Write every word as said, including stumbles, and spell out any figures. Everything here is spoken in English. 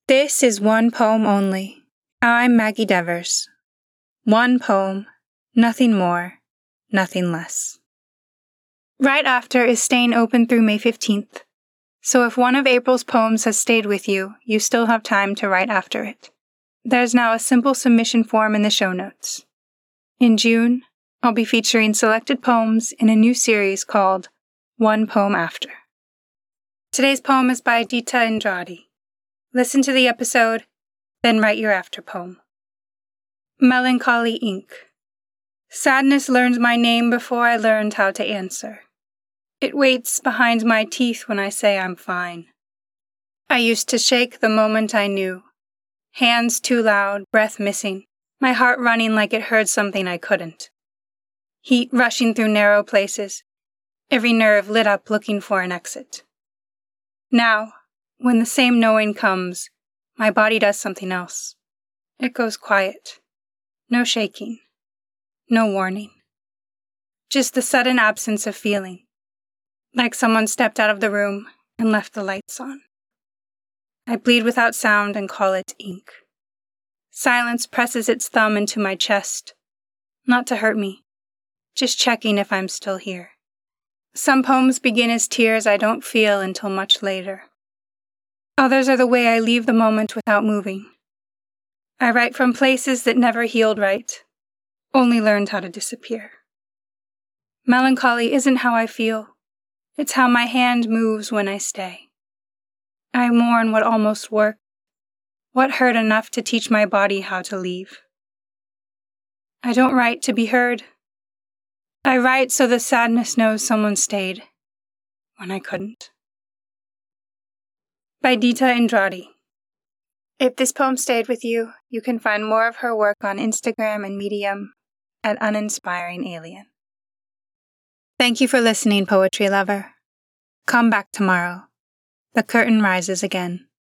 This is one poem only. I'm Maggie Devers. One poem, nothing more, nothing less. Right After is staying open through May fifteenth, so if one of April's poems has stayed with you, you still have time to write after it. There's now a simple submission form in the show notes. In June, I'll be featuring selected poems in a new series called One Poem After. Today's poem is by Dita Andrade. Listen to the episode, then write your after poem. Melancholy Ink. Sadness learned my name before I learned how to answer. It waits behind my teeth when I say I'm fine. I used to shake the moment I knew. Hands too loud, breath missing, my heart running like it heard something I couldn't. Heat rushing through narrow places, every nerve lit up looking for an exit. Now, when the same knowing comes, my body does something else. It goes quiet. No shaking. No warning. Just the sudden absence of feeling. Like someone stepped out of the room and left the lights on. I bleed without sound and call it ink. Silence presses its thumb into my chest. Not to hurt me. Just checking if I'm still here. Some poems begin as tears I don't feel until much later. Others are the way I leave the moment without moving. I write from places that never healed right, only learned how to disappear. Melancholy isn't how I feel, it's how my hand moves when I stay. I mourn what almost worked, what hurt enough to teach my body how to leave. I don't write to be heard. I write so the sadness knows someone stayed when I couldn't. By Dita Andrade. If this poem stayed with you, you can find more of her work on Instagram and Medium at Uninspiring Alien. Thank you for listening, poetry lover. Come back tomorrow. The curtain rises again.